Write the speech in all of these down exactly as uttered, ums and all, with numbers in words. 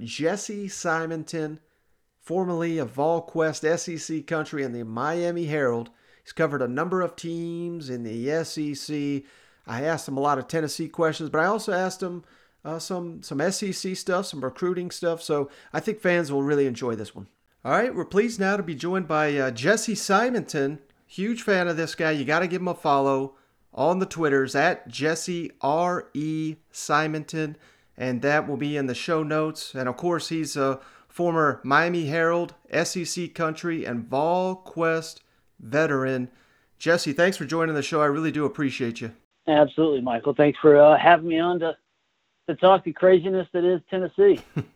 Jesse Simonton, formerly of VolQuest S E C Country and the Miami Herald. He's covered a number of teams in the S E C. I asked him a lot of Tennessee questions, but I also asked him uh, some, some S E C stuff, some recruiting stuff. So I think fans will really enjoy this one. All right, we're pleased now to be joined by uh, Jesse Simonton. Huge fan of this guy. You got to give him a follow on the Twitters at Jesse R E Simonton, and that will be in the show notes. And of course, he's a former Miami Herald, S E C Country, and VolQuest veteran. Jesse, thanks for joining the show. I really do appreciate you. Absolutely, Michael. Thanks for uh, having me on to to talk the craziness that is Tennessee.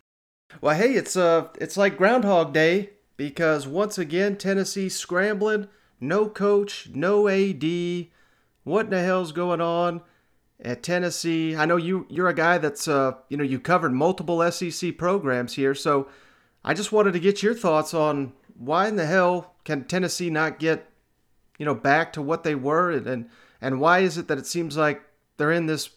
Well, hey, it's uh, it's like Groundhog Day because once again Tennessee scrambling, no coach, no A D. What in the hell's going on at Tennessee? I know you you're a guy that's uh, you know, you covered multiple S E C programs here, so I just wanted to get your thoughts on why in the hell can Tennessee not get, you know, back to what they were, and and, and why is it that it seems like they're in this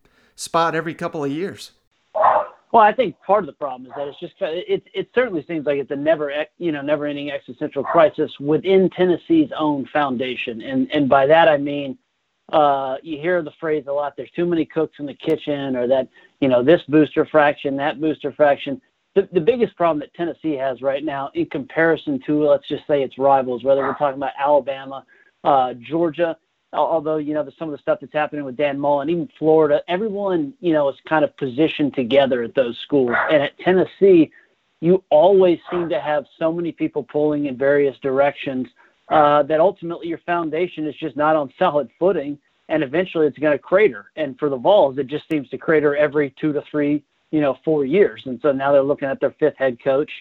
spot every couple of years? Well, I think part of the problem is that it's just it it certainly seems like it's a never you know never ending existential crisis within Tennessee's own foundation, and and by that I mean uh, you hear the phrase a lot. There's too many cooks in the kitchen, or that you know this booster fraction, that booster fraction. The the biggest problem that Tennessee has right now, in comparison to, let's just say, its rivals, whether we're talking about Alabama, uh, Georgia. Although, you know, the, some of the stuff that's happening with Dan Mullen, even Florida, everyone, you know, is kind of positioned together at those schools. And at Tennessee, you always seem to have so many people pulling in various directions uh, that ultimately your foundation is just not on solid footing, and eventually it's going to crater. And for the Vols, it just seems to crater every two to three, you know, four years. And so now they're looking at their fifth head coach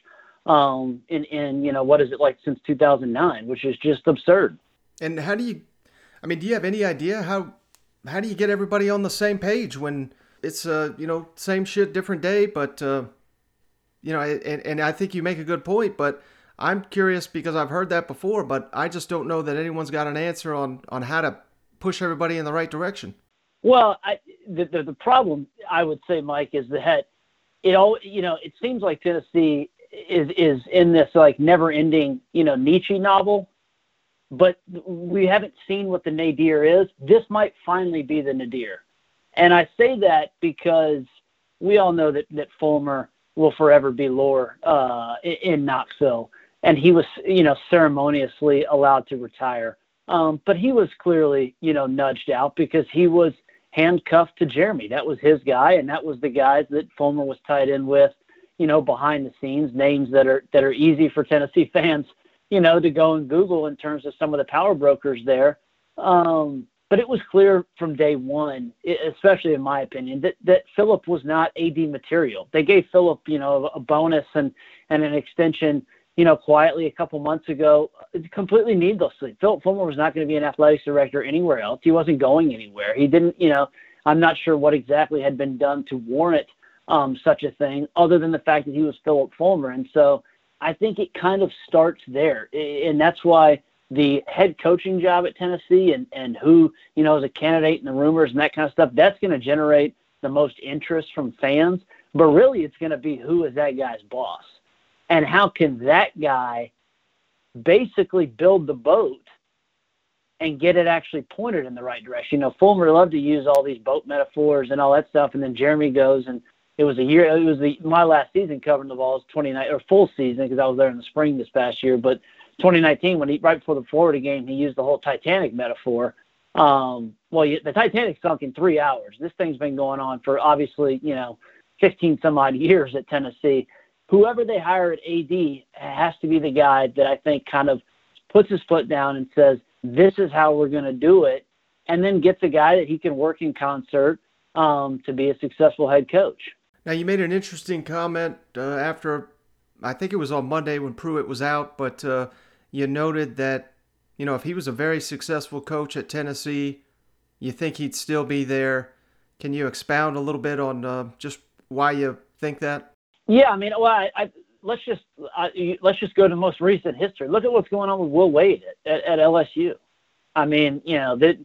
um, in, in, you know, what is it like since two thousand nine, which is just absurd. And how do you I mean, do you have any idea how how do you get everybody on the same page when it's uh you know same shit different day? But uh, you know, and and I think you make a good point. But I'm curious because I've heard that before, but I just don't know that anyone's got an answer on on how to push everybody in the right direction. Well, I, the, the the problem I would say, Mike, is that it all you know it seems like Tennessee is is in this like never ending you know Nietzsche novel. But we haven't seen what the nadir is. This might finally be the nadir. And I say that because we all know that, that Fulmer will forever be lore uh, in Knoxville. And he was, you know, ceremoniously allowed to retire. Um, but he was clearly, you know, nudged out because he was handcuffed to Jeremy. That was his guy, and that was the guys that Fulmer was tied in with, you know, behind the scenes, names that are that are easy for Tennessee fans, you know, to go and Google in terms of some of the power brokers there. Um, but it was clear from day one, especially in my opinion, that, that Philip was not A D material. They gave Philip, you know, a bonus and, and an extension, you know, quietly a couple months ago, completely needlessly. Philip Fulmer was not going to be an athletics director anywhere else. He wasn't going anywhere. He didn't, you know, I'm not sure what exactly had been done to warrant um, such a thing other than the fact that he was Philip Fulmer. And so, I think it kind of starts there, and that's why the head coaching job at Tennessee and, and who, you know, is a candidate and the rumors and that kind of stuff, that's going to generate the most interest from fans. But really, it's going to be who is that guy's boss, and how can that guy basically build the boat and get it actually pointed in the right direction. You know, Fulmer loved to use all these boat metaphors and all that stuff, and then Jeremy goes and It was a year. It was the my last season covering the Vols, twenty nine or full season because I was there in the spring this past year. But twenty nineteen, when he right before the Florida game, he used the whole Titanic metaphor. Um, well, you, the Titanic sunk in three hours. This thing's been going on for obviously, you know, fifteen some odd years at Tennessee. Whoever they hire at A D has to be the guy that I think kind of puts his foot down and says, "This is how we're going to do it," and then gets a guy that he can work in concert um, to be a successful head coach. Now, you made an interesting comment uh, after, I think it was on Monday when Pruitt was out, but uh, you noted that, you know, if he was a very successful coach at Tennessee, you think he'd still be there. Can you expound a little bit on uh, just why you think that? Yeah, I mean, well, I, I, let's just I, let's just go to most recent history. Look at what's going on with Will Wade at, at, at L S U. I mean, you know, the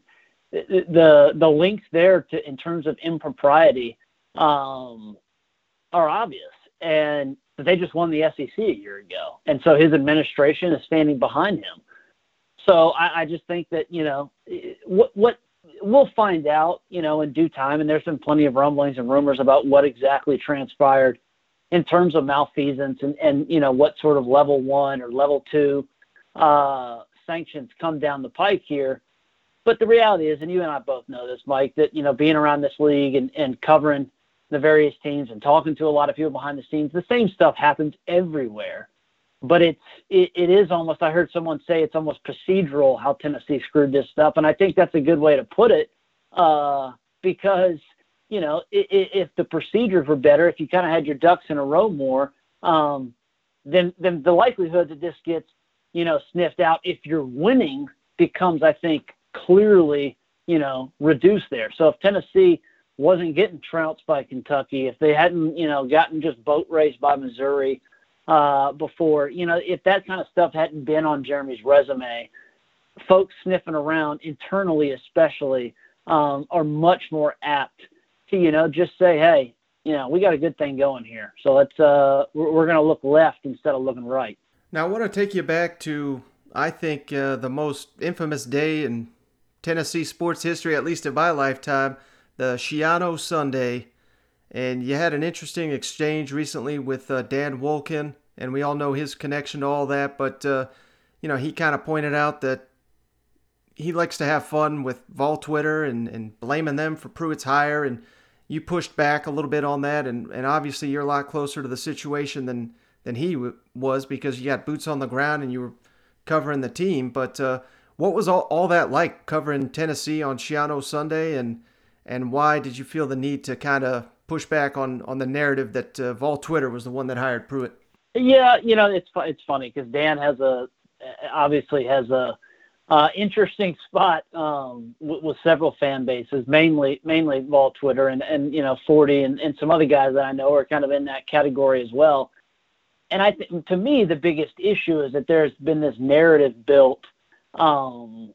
the the links there to in terms of impropriety um, are obvious, and they just won the S E C a year ago. And so his administration is standing behind him. So I, I just think that, you know, what, what we'll find out, you know, in due time. And there's been plenty of rumblings and rumors about what exactly transpired in terms of malfeasance and, and you know, what sort of level one or level two uh, sanctions come down the pike here. But the reality is, and you and I both know this, Mike, that, you know, being around this league and, and covering the various teams and talking to a lot of people behind the scenes, the same stuff happens everywhere. But it's it, it is almost, I heard someone say it's almost procedural how Tennessee screwed this stuff. And I think that's a good way to put it uh, because, you know, if, if the procedures were better, if you kind of had your ducks in a row more, um, then, then the likelihood that this gets, you know, sniffed out if you're winning becomes, I think, clearly, you know, reduced there. So if Tennessee wasn't getting trounced by Kentucky, if they hadn't, you know, gotten just boat raced by Missouri uh, before, you know, if that kind of stuff hadn't been on Jeremy's resume, folks sniffing around internally especially um, are much more apt to, you know, just say, hey, you know, we got a good thing going here. So let's, uh, we're, we're going to look left instead of looking right. Now I want to take you back to, I think, uh, the most infamous day in Tennessee sports history, at least in my lifetime, the Schiano Sunday. And you had an interesting exchange recently with uh, Dan Wolken, and we all know his connection to all that. But, uh, you know, he kind of pointed out that he likes to have fun with Vol Twitter and, and blaming them for Pruitt's hire. And you pushed back a little bit on that. And, and obviously you're a lot closer to the situation than, than he w- was because you got boots on the ground and you were covering the team. But uh, what was all, all that like covering Tennessee on Schiano Sunday, and and why did you feel the need to kind of push back on, on the narrative that uh, Vol Twitter was the one that hired Pruitt? Yeah, you know, it's it's funny because Dan has a obviously has a uh, interesting spot um, with, with several fan bases, mainly mainly Vol Twitter, and, and you know forty and, and some other guys that I know are kind of in that category as well. And I think, to me, the biggest issue is that there's been this narrative built um,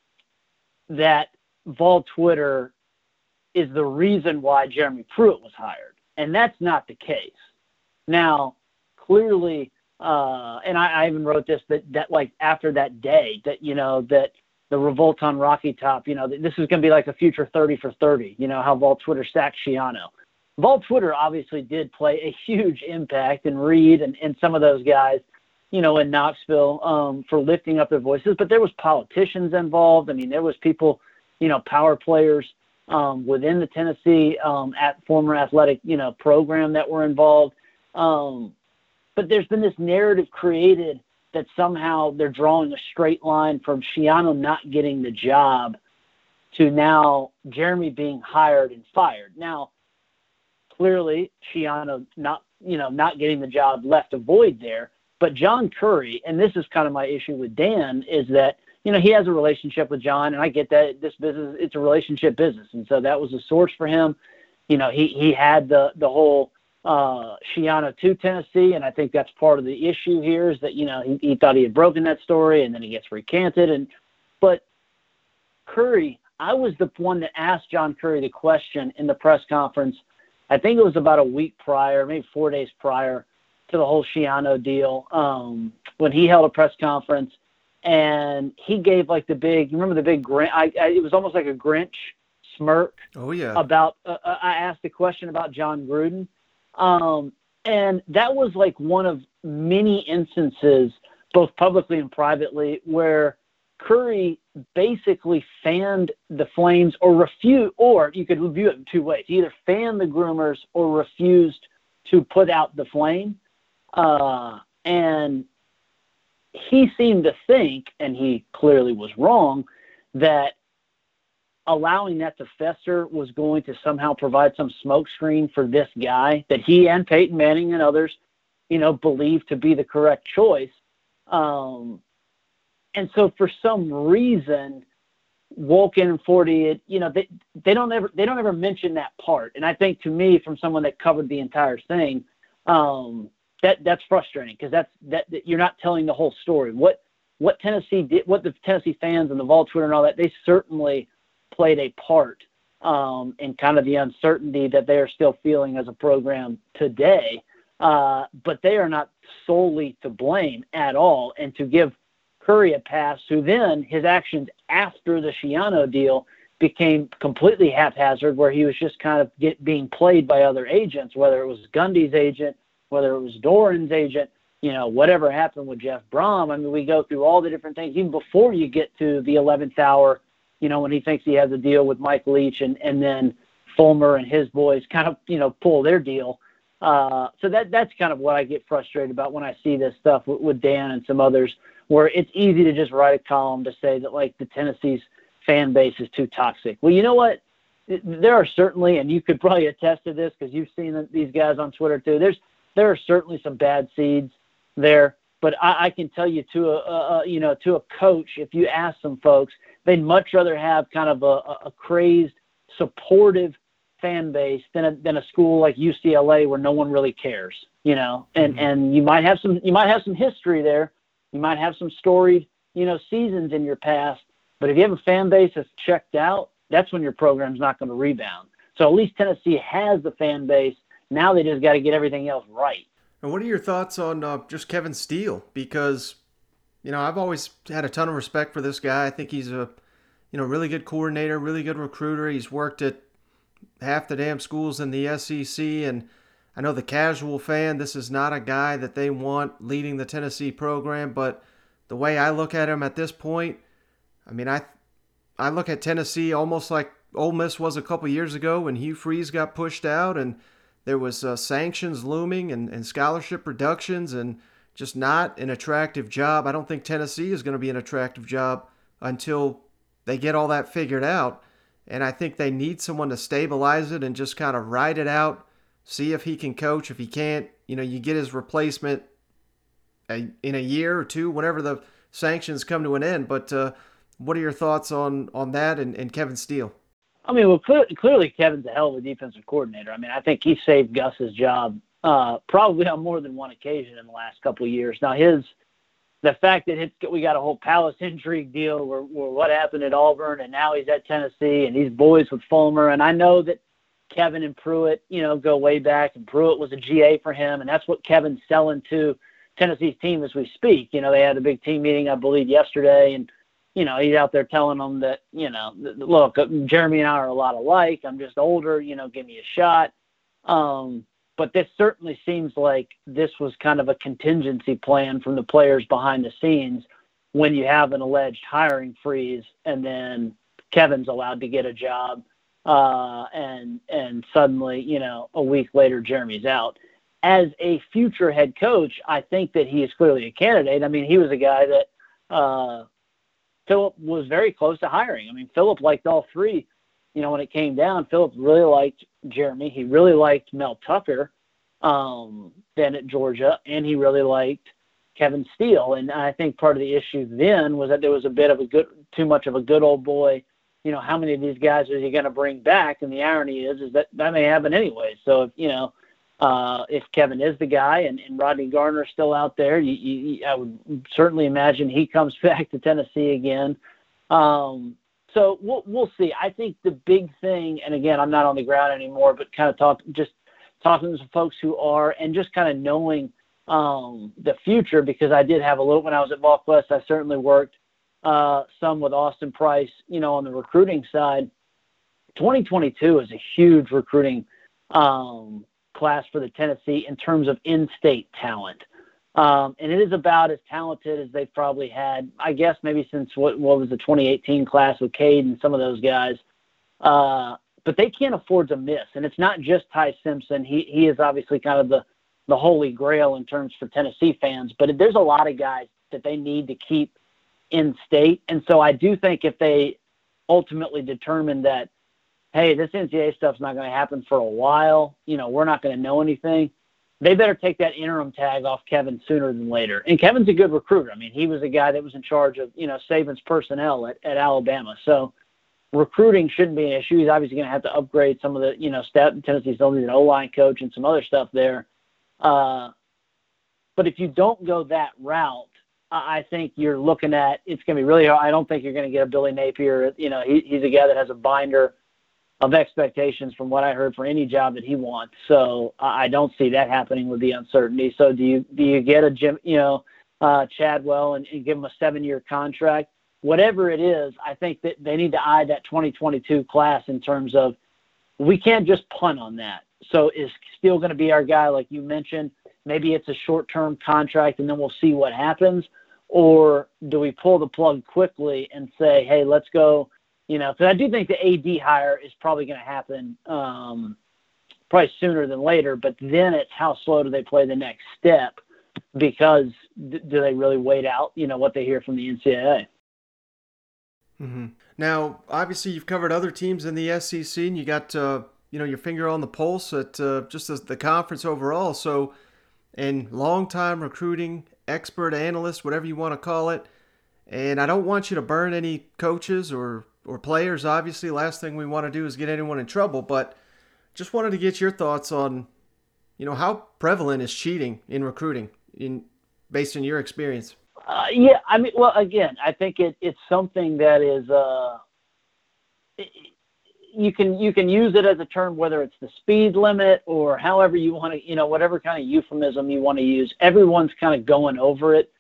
that Vol Twitter is the reason why Jeremy Pruitt was hired. And that's not the case. Now, clearly, uh, and I, I even wrote this, that, that like after that day, that, you know, that the revolt on Rocky Top, you know, this is going to be like a future thirty for thirty, you know, how Vol Twitter sacked Schiano. Vol Twitter obviously did play a huge impact, and Reed and, and some of those guys, you know, in Knoxville um, for lifting up their voices. But there was politicians involved. I mean, there was people, you know, power players um, within the Tennessee um, at former athletic, you know, program that were involved. Um, but there's been this narrative created that somehow they're drawing a straight line from Schiano not getting the job to now Jeremy being hired and fired. Now, clearly, Schiano not, you know, not getting the job left a void there. But John Currie, and this is kind of my issue with Dan, is that, you know, he has a relationship with John, and I get that this business, it's a relationship business. And so that was a source for him. You know, he, he had the, the whole uh, Schiano to Tennessee, and I think that's part of the issue here is that, you know, he, he thought he had broken that story, and then he gets recanted. And But Currie, I was the one that asked John Currie the question in the press conference. I think it was about a week prior, maybe four days prior to the whole Schiano deal, um, when he held a press conference, and he gave like the big, you remember the big grin? I, I, it was almost like a Grinch smirk. Oh, yeah. About, uh, I asked a question about John Gruden. Um, and that was like one of many instances, both publicly and privately, where Currie basically fanned the flames or refused, or you could view it in two ways. He either fanned the groomers or refused to put out the flame. Uh, and he seemed to think, and he clearly was wrong, that allowing that to fester was going to somehow provide some smokescreen for this guy that he and Peyton Manning and others, you know, believed to be the correct choice. Um, and so for some reason, Wolken and forty, you know, they, they don't ever, they don't ever mention that part. And I think, to me, from someone that covered the entire thing, um, that that's frustrating because that's, that, that you're not telling the whole story. What, what Tennessee did, what the Tennessee fans and the Vol Twitter and all that, they certainly played a part um, in kind of the uncertainty that they are still feeling as a program today. Uh, but they are not solely to blame at all. And to give Curry a pass, who then his actions after the Schiano deal became completely haphazard, where he was just kind of get, being played by other agents, whether it was Gundy's agent, whether it was Doran's agent, you know, whatever happened with Jeff Brom. I mean, we go through all the different things, even before you get to the eleventh hour, you know, when he thinks he has a deal with Mike Leach, and, and then Fulmer and his boys kind of, you know, pull their deal. Uh, so that that's kind of what I get frustrated about when I see this stuff with, with Dan and some others, where it's easy to just write a column to say that, like, the Tennessee's fan base is too toxic. Well, you know what? There are certainly, and you could probably attest to this because you've seen these guys on Twitter too, there's there are certainly some bad seeds there. But I, I can tell you to a, a you know to a coach, if you ask some folks, they'd much rather have kind of a, a crazed, supportive fan base than a, than a school like U C L A where no one really cares, you know. And mm-hmm. and you might have some you might have some history there, you might have some storied you know seasons in your past, but if you have a fan base that's checked out, that's when your program's not going to rebound. So at least Tennessee has the fan base. Now they just got to get everything else right. And what are your thoughts on uh, just Kevin Steele? Because, you know, I've always had a ton of respect for this guy. I think he's a, you know, really good coordinator, really good recruiter. He's worked at half the damn schools in the S E C. And I know the casual fan, this is not a guy that they want leading the Tennessee program. But the way I look at him at this point, I mean, I I look at Tennessee almost like Ole Miss was a couple years ago when Hugh Freeze got pushed out and there was uh, sanctions looming and, and scholarship reductions and just not an attractive job. I don't think Tennessee is going to be an attractive job until they get all that figured out. And I think they need someone to stabilize it and just kind of ride it out, see if he can coach. If he can't, you know, you get his replacement a, in a year or two, whenever the sanctions come to an end. But uh, what are your thoughts on, on that and, and Kevin Steele? I mean, well, clear, clearly Kevin's a hell of a defensive coordinator. I mean, I think he saved Gus's job uh, probably on more than one occasion in the last couple of years. Now, his the fact that it's, we got a whole Palace intrigue deal where, where what happened at Auburn, and now he's at Tennessee, and he's boys with Fulmer. And I know that Kevin and Pruitt, you know, go way back, and Pruitt was a G A for him, and that's what Kevin's selling to Tennessee's team as we speak. You know, they had a big team meeting, I believe, yesterday, and you know, he's out there telling them that, you know, look, Jeremy and I are a lot alike. I'm just older, you know, give me a shot. Um, but this certainly seems like this was kind of a contingency plan from the players behind the scenes when you have an alleged hiring freeze and then Kevin's allowed to get a job uh, and and suddenly, you know, a week later, Jeremy's out. As a future head coach, I think that he is clearly a candidate. I mean, he was a guy that uh, – Philip was very close to hiring. I mean, Philip liked all three. You know, when it came down, Philip really liked Jeremy. He really liked Mel Tucker um, then at Georgia, and he really liked Kevin Steele. And I think part of the issue then was that there was a bit of a good, too much of a good old boy. You know, how many of these guys is he going to bring back? And the irony is, is that that may happen anyway. So, if, you know, uh, if Kevin is the guy and, and Rodney Garner is still out there, you, you, I would certainly imagine he comes back to Tennessee again. Um, so we'll, we'll see. I think the big thing, and again, I'm not on the ground anymore, but kind of talk, just talking to some folks who are, and just kind of knowing um, the future, because I did have a little, when I was at VolQuest, I certainly worked uh, some with Austin Price, you know, on the recruiting side. twenty twenty-two is a huge recruiting um, class for the Tennessee in terms of in-state talent. Um, and it is about as talented as they've probably had, I guess, maybe since what, what was the twenty eighteen class with Cade and some of those guys. Uh, but they can't afford to miss. And it's not just Ty Simpson. He he is obviously kind of the, the holy grail in terms for Tennessee fans. But there's a lot of guys that they need to keep in-state. And so I do think if they ultimately determine that, hey, this N C double A stuff's not going to happen for a while, you know, we're not going to know anything, they better take that interim tag off Kevin sooner than later. And Kevin's a good recruiter. I mean, he was a guy that was in charge of, you know, Saban's personnel at, at Alabama. So recruiting shouldn't be an issue. He's obviously going to have to upgrade some of the, you know, staff. Tennessee's still needs an O-line coach and some other stuff there. Uh, but if you don't go that route, I think you're looking at, it's going to be really hard. I don't think you're going to get a Billy Napier. You know, he, he's a guy that has a binder of expectations from what I heard for any job that he wants. So I don't see that happening with the uncertainty. So do you do you get a Jim, you know, uh, Chadwell and, and give him a seven-year contract? Whatever it is, I think that they need to eye that twenty twenty-two class in terms of we can't just punt on that. So is Steele going to be our guy, like you mentioned? Maybe it's a short-term contract and then we'll see what happens. Or do we pull the plug quickly and say, hey, let's go, you know, because I do think the A D hire is probably going to happen um, probably sooner than later, but then it's how slow do they play the next step, because th- do they really wait out, you know, what they hear from the N C double A? Mm-hmm. Now, obviously, you've covered other teams in the S E C, and you got uh, you know your finger on the pulse at uh, just the, the conference overall. So, and long-time recruiting expert, analyst, whatever you want to call it. And I don't want you to burn any coaches or or players. Obviously, last thing we want to do is get anyone in trouble. But just wanted to get your thoughts on, you know, how prevalent is cheating in recruiting, in based on your experience. Uh, yeah, I mean, well, again, I think it, it's something that is, uh, it, you can you can use it as a term, whether it's the speed limit or however you want to, you know, whatever kind of euphemism you want to use. Everyone's kind of going over it,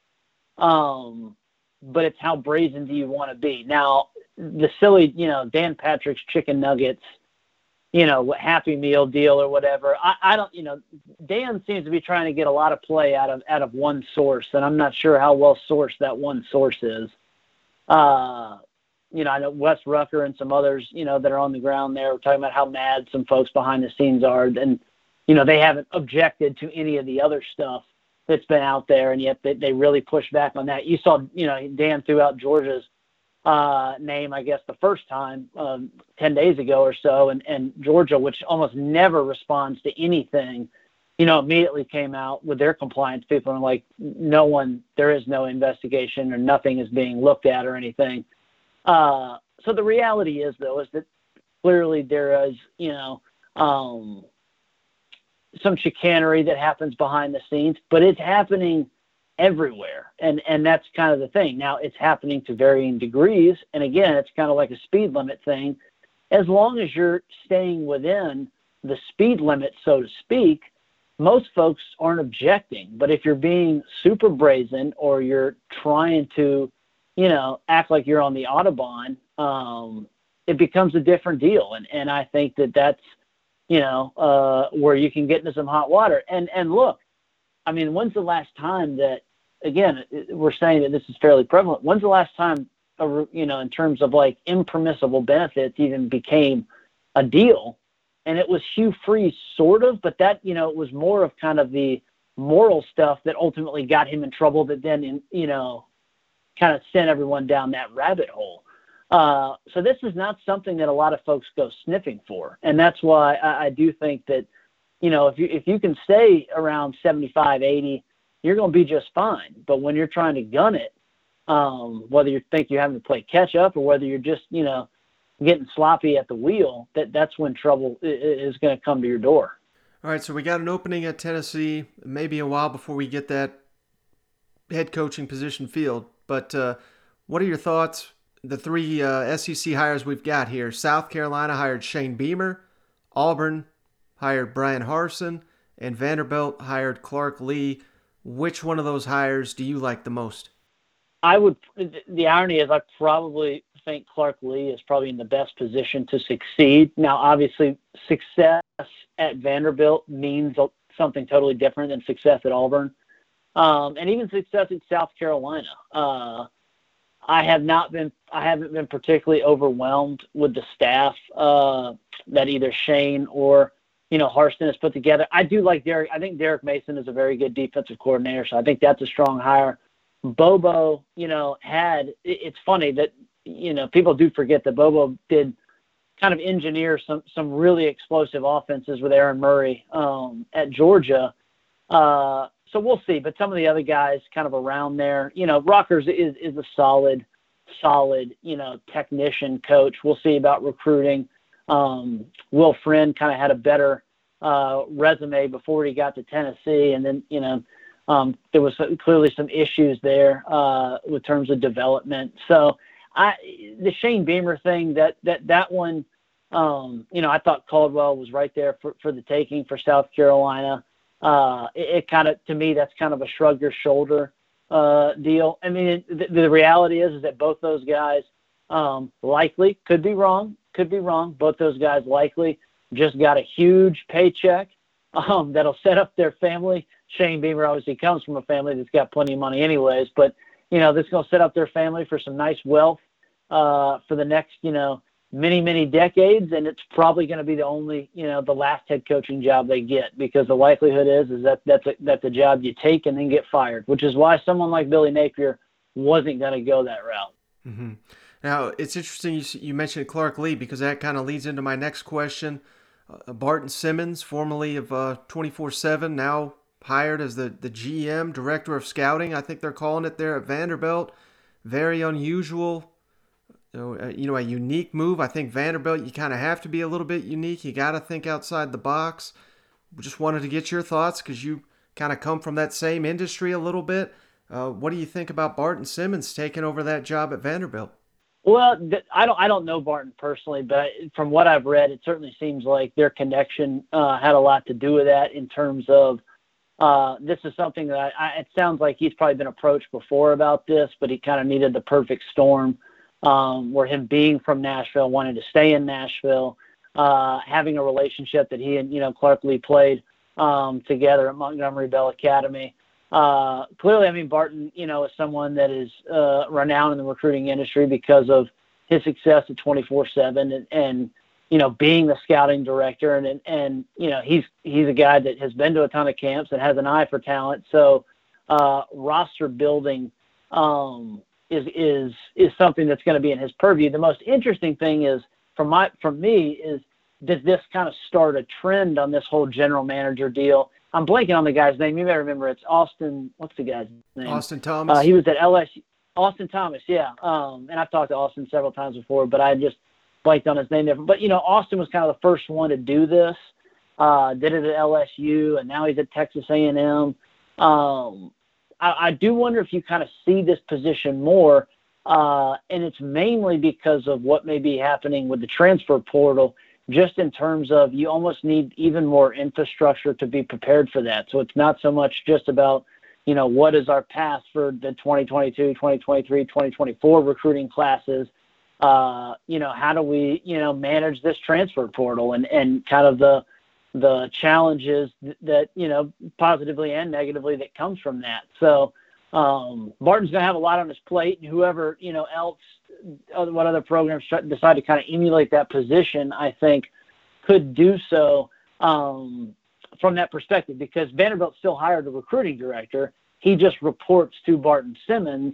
um, but it's how brazen do you want to be? Now, the silly, you know, Dan Patrick's chicken nuggets, you know, Happy Meal deal or whatever. I, I don't, you know, Dan seems to be trying to get a lot of play out of out of one source, and I'm not sure how well sourced that one source is. Uh, you know, I know Wes Rucker and some others, you know, that are on the ground there were talking about how mad some folks behind the scenes are, and you know, they haven't objected to any of the other stuff that's been out there, and yet they, they really push back on that. You saw, you know, Dan threw out Georgia's uh, name, I guess, the first time um, ten days ago or so, and, and Georgia, which almost never responds to anything, you know, immediately came out with their compliance people and like, no one, there is no investigation or nothing is being looked at or anything. Uh, so the reality is, though, is that clearly there is, you know, um, some chicanery that happens behind the scenes, but it's happening everywhere. And, and that's kind of the thing. Now it's happening to varying degrees. And again, it's kind of like a speed limit thing. As long as you're staying within the speed limit, so to speak, most folks aren't objecting. But if you're being super brazen or you're trying to, you know, act like you're on the Autobahn, um, it becomes a different deal. And, and I think that that's, you know, uh, where you can get into some hot water. And, and look, I mean, when's the last time that, again, we're saying that this is fairly prevalent. When's the last time, you know, in terms of like impermissible benefits even became a deal? And it was Hugh Freeze, sort of, but that, you know, it was more of kind of the moral stuff that ultimately got him in trouble that then, in, you know, kind of sent everyone down that rabbit hole. Uh, so this is not something that a lot of folks go sniffing for. And that's why I, I do think that, you know, if you, if you can stay around seventy-five, eighty, you're going to be just fine. But when you're trying to gun it, um, whether you think you're having to play catch up or whether you're just, you know, getting sloppy at the wheel, that that's when trouble is going to come to your door. All right. So we got an opening at Tennessee, maybe a while before we get that head coaching position filled. But uh, what are your thoughts? The three uh, S E C hires we've got here. South Carolina hired Shane Beamer, Auburn hired Brian Harsin, and Vanderbilt hired Clark Lee. Which one of those hires do you like the most? I would. The irony is I probably think Clark Lee is probably in the best position to succeed. Now, obviously, success at Vanderbilt means something totally different than success at Auburn, um, and even success at South Carolina. Uh, I have not been, I haven't been particularly overwhelmed with the staff uh, that either Shane or, you know, Harston has put together. I do like Derek. I think Derek Mason is a very good defensive coordinator, so I think that's a strong hire. Bobo, you know, had, it's funny that, you know, people do forget that Bobo did kind of engineer some, some really explosive offenses with Aaron Murray um, at Georgia. Uh, So we'll see, but some of the other guys kind of around there, you know, Rockers is, is a solid, solid, you know, technician coach. We'll see about recruiting. Um, Will Friend kind of had a better uh, resume before he got to Tennessee. And then, you know, um, there was clearly some issues there uh, with terms of development. So I, the Shane Beamer thing, that, that, that one, Um, you know, I thought Caldwell was right there for, for the taking for South Carolina. Uh, it, it kind of, to me, that's kind of a shrug your shoulder uh, deal. I mean, it, the, the reality is, is that both those guys um, likely, could be wrong, could be wrong, both those guys likely just got a huge paycheck um, that'll set up their family. Shane Beamer obviously comes from a family that's got plenty of money anyways, but, you know, this is going to set up their family for some nice wealth uh, for the next, you know, many, many decades, and it's probably going to be the only, you know, the last head coaching job they get, because the likelihood is is that that's a, that's a job you take and then get fired, which is why someone like Billy Napier wasn't going to go that route. Mm-hmm. Now, it's interesting you, you mentioned Clark Lea, because that kind of leads into my next question. Uh, Barton Simmons, formerly of uh, twenty-four seven, now hired as the, the G M, Director of Scouting, I think they're calling it there at Vanderbilt. Very unusual. You know, uh, you know, a unique move. I think Vanderbilt, you kind of have to be a little bit unique. You got to think outside the box. Just wanted to get your thoughts, because you kind of come from that same industry a little bit. Uh, what do you think about Barton Simmons taking over that job at Vanderbilt? Well, I don't I don't know Barton personally, but from what I've read, it certainly seems like their connection uh, had a lot to do with that, in terms of uh, this is something that I, I, it sounds like he's probably been approached before about this, but he kind of needed the perfect storm. Um, where him being from Nashville, wanting to stay in Nashville, uh, having a relationship that he and, you know, Clark Lea played um, together at Montgomery Bell Academy. Uh, clearly, I mean, Barton, you know, is someone that is uh, renowned in the recruiting industry because of his success at twenty-four seven and, and, you know, being the scouting director. And, and, and, you know, he's, he's a guy that has been to a ton of camps and has an eye for talent. So uh, roster building, um, is is is something that's going to be in his purview. The most interesting thing is, from my from me, is does this kind of start a trend on this whole general manager deal? I'm blanking on the guy's name. You may remember, it's Austin. What's the guy's name? Austin Thomas. Uh, he was at L S U. Austin Thomas, yeah. Um, and I've talked to Austin several times before, but I just blanked on his name there. But, you know, Austin was kind of the first one to do this. Uh, did it at L S U, and now he's at Texas A and M. Um, I, I do wonder if you kind of see this position more, uh, and it's mainly because of what may be happening with the transfer portal, just in terms of you almost need even more infrastructure to be prepared for that. So it's not so much just about, you know, what is our path for the twenty twenty-two, twenty twenty-three, twenty twenty-four recruiting classes. Uh, you know, how do we, you know, manage this transfer portal and, and kind of the, the challenges that, you know, positively and negatively that comes from that. So um, Barton's going to have a lot on his plate, and whoever, you know, else, other, what other programs try, decide to kind of emulate that position, I think could do so um, from that perspective, because Vanderbilt still hired a recruiting director. He just reports to Barton Simmons.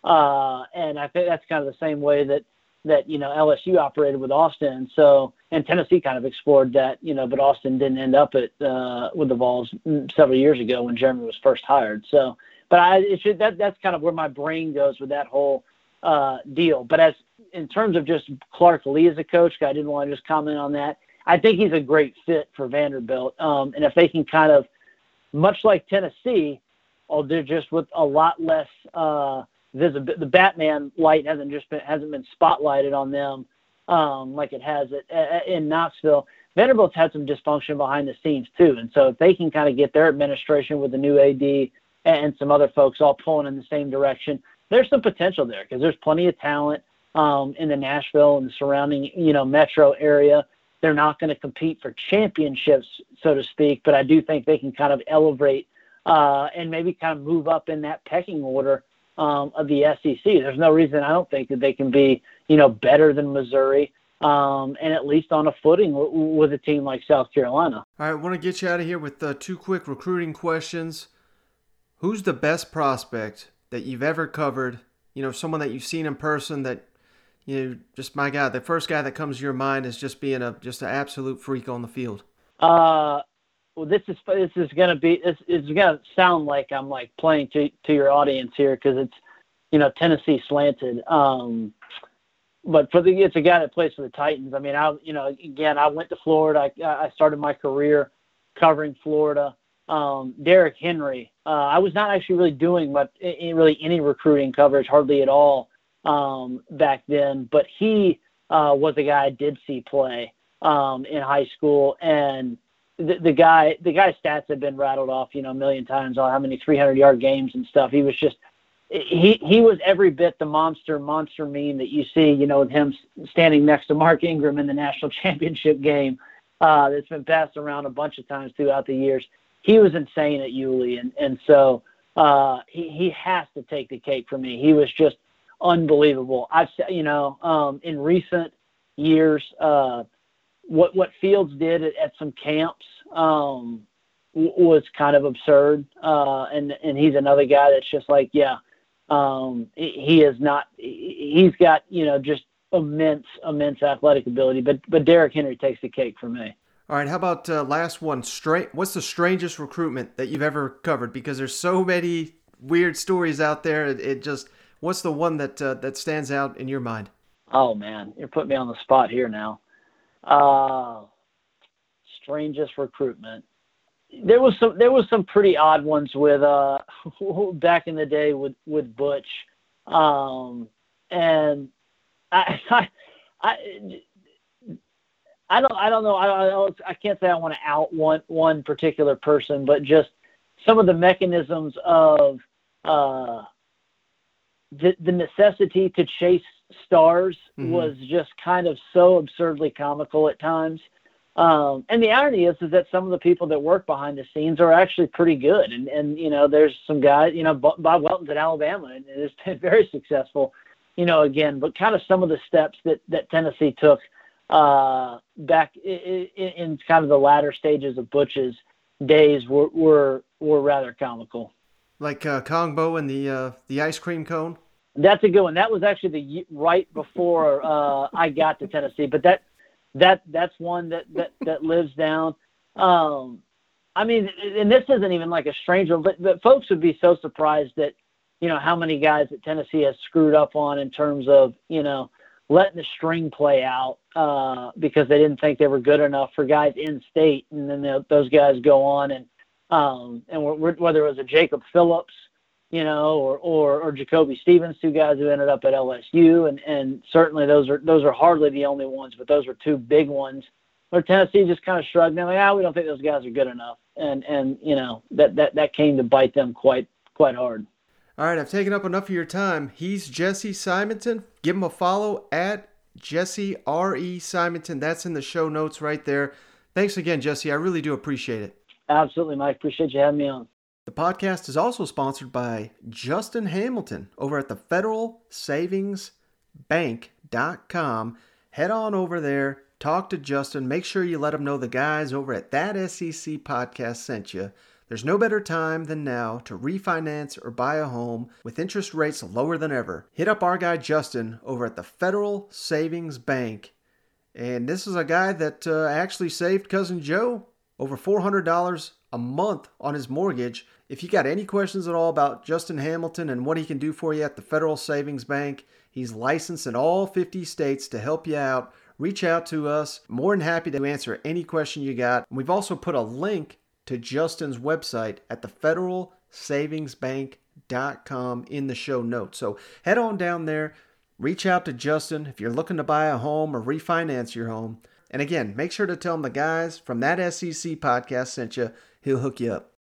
Uh, and I think that's kind of the same way that, that, you know, L S U operated with Austin. So, and Tennessee kind of explored that, you know, but Austin didn't end up at, uh, with the Vols several years ago when Jeremy was first hired. So, but I, it should, that, that's kind of where my brain goes with that whole, uh, deal. But as, in terms of just Clark Lea as a coach, I didn't want to just comment on that. I think he's a great fit for Vanderbilt. Um, and if they can kind of, much like Tennessee, oh, they're just with a lot less, uh, visible. The Batman light hasn't just been hasn't been spotlighted on them um, like it has it, uh, in Knoxville. Vanderbilt's had some dysfunction behind the scenes too, and so if they can kind of get their administration with the new A D and some other folks all pulling in the same direction, there's some potential there, because there's plenty of talent um, in the Nashville and the surrounding, you know, metro area. They're not going to compete for championships, so to speak, but I do think they can kind of elevate uh, and maybe kind of move up in that pecking order Um, of the S E C. There's no reason I don't think that they can be, you know, better than Missouri um, and at least on a footing w- with a team like South Carolina. All right, I want to get you out of here with uh, two quick recruiting questions. Who's the best prospect that you've ever covered? You know, someone that you've seen in person that, you know, just my God, the first guy that comes to your mind is just being a just an absolute freak on the field. Uh, Well, this is this is gonna be this is gonna sound like I'm like playing to to your audience here, because it's, you know, Tennessee slanted. Um, but for the it's a guy that plays for the Titans. I mean, I you know again I went to Florida. I I started my career covering Florida. Um, Derrick Henry. Uh, I was not actually really doing much, really any recruiting coverage, hardly at all um, back then. But he uh, was a guy I did see play. um, in high school, and the, the guy the guy's stats have been rattled off, you know, a million times on how many three hundred yard games and stuff. He was just he he was every bit the monster monster meme that you see, you know, with him standing next to Mark Ingram in the national championship game uh, that's been passed around a bunch of times throughout the years. He was insane at Yulee, and and so uh, he he has to take the cake for me. He was just unbelievable. I've you know um, in recent years, uh, what what Fields did at, at some camps um, w- was kind of absurd, uh, and and he's another guy that's just like yeah. Um, he is not, he's got, you know, just immense, immense athletic ability, but, but Derrick Henry takes the cake for me. All right. How about uh, last one? Straight. What's the strangest recruitment that you've ever covered? Because there's so many weird stories out there. It, it just, what's the one that, uh, that stands out in your mind? Oh man, you're putting me on the spot here now. Uh, strangest recruitment. There was some there was some pretty odd ones with uh back in the day with with Butch, um, and I, I I I don't I don't know I don't, I can't say I want to out one one particular person, but just some of the mechanisms of uh the the necessity to chase stars mm-hmm. was just kind of so absurdly comical at times. Um, and the irony is, is that some of the people that work behind the scenes are actually pretty good. And, and, you know, there's some guys, you know, Bob Welton's at Alabama and it has been very successful, you know, again, but kind of some of the steps that, that Tennessee took uh, back in, in kind of the latter stages of Butch's days were, were, were rather comical. Like uh, Kongbo and the, uh, the ice cream cone? That's a good one. That was actually the right before uh, I got to Tennessee, but that, That that's one that, that, that lives down. Um, I mean, and this isn't even like a strange one, but, but folks would be so surprised that, you know, how many guys that Tennessee has screwed up on in terms of, you know, letting the string play out uh, because they didn't think they were good enough for guys in state. And then those guys go on and, um, and whether it was a Jacob Phillips, you know, or, or, or Jacoby Stevens, two guys who ended up at L S U. And, and certainly those are, those are hardly the only ones, but those are two big ones where Tennessee just kind of shrugged. They're like, ah, we don't think those guys are good enough. And, and, you know, that, that, that came to bite them quite, quite hard. All right. I've taken up enough of your time. He's Jesse Simonton. Give him a follow at Jesse R E Simonton. That's in the show notes right there. Thanks again, Jesse. I really do appreciate it. Absolutely, Mike. Appreciate you having me on. The podcast is also sponsored by Justin Hamilton over at the Federal Savings Bank dot com. Head on over there, talk to Justin. Make sure you let him know the guys over at That S E C Podcast sent you. There's no better time than now to refinance or buy a home with interest rates lower than ever. Hit up our guy Justin over at the Federal Savings Bank. And this is a guy that uh, actually saved Cousin Joe over four hundred dollars a month on his mortgage. If you got any questions at all about Justin Hamilton and what he can do for you at the Federal Savings Bank, he's licensed in all fifty states to help you out. Reach out to us. More than happy to answer any question you got. We've also put a link to Justin's website at the Federal Savings Bank dot com in the show notes. So head on down there. Reach out to Justin if you're looking to buy a home or refinance your home. And again, make sure to tell him the guys from That S E C Podcast sent you. He'll hook you up.